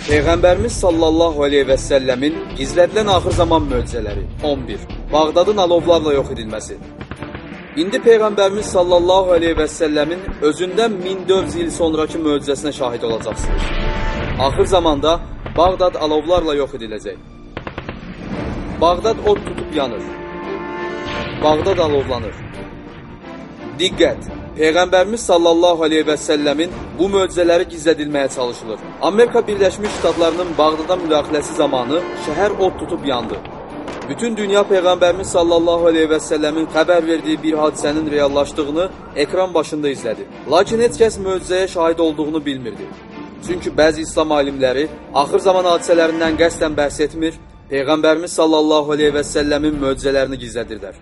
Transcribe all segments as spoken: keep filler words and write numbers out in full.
Peyğəmbərimiz sallallahu aleyhi və səlləmin gizlədilən axır zaman möcüzələri on bir. Bağdadın alovlarla yox edilməsi. İndi Peyğəmbərimiz sallallahu aleyhi və səlləmin özündən min dörd yüz il sonraki möcüzəsinə şahid olacaqsınız. Axır zamanda Bağdad alovlarla yox ediləcək. Bağdad od tutub yanır. Bağdad alovlanır. Diqqət! Peyğəmbərimiz sallallahu aleyhi və səlləmin bu möcüzələri gizlədilməyə çalışılır. Amerika Birləşmiş Ştatlarının Bağdada müdaxiləsi zamanı şəhər od tutub yandı. Bütün dünya Peyğəmbərimiz sallallahu aleyhi və səlləmin xəbər verdiyi bir hadisənin reallaşdığını ekran başında izlədi. Lakin heç kəs möcüzəyə şahid olduğunu bilmirdi. Çünki bəzi İslam alimləri axır zaman hadisələrindən qəsdən bəhs etmir, Peyğəmbərimiz sallallahu aleyhi və səlləmin möcüzələrini gizlədirlər.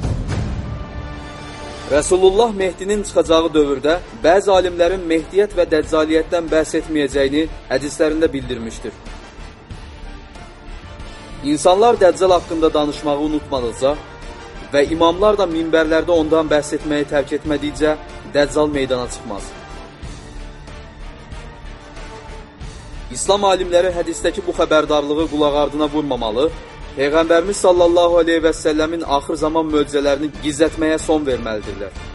Rəsulullah Mehdinin çıxacağı dövrdə bəzi alimlərin Mehdiyyət və Dəccaliyyətdən bəhs etməyəcəyini hədislərində bildirmişdir. İnsanlar Dəccal haqqında danışmağı unutmadıqca və imamlar da minbərlərdə ondan bəhs etməyi tərk etmədikcə Dəccal meydana çıxmaz. İslam alimləri hədisdəki bu xəbərdarlığı qulaq ardına vurmamalı, Peyğəmbərimiz sallallahu aleyhi və səlləmin axır zaman möcüzələrini gizlətməyə son verməlidirlər.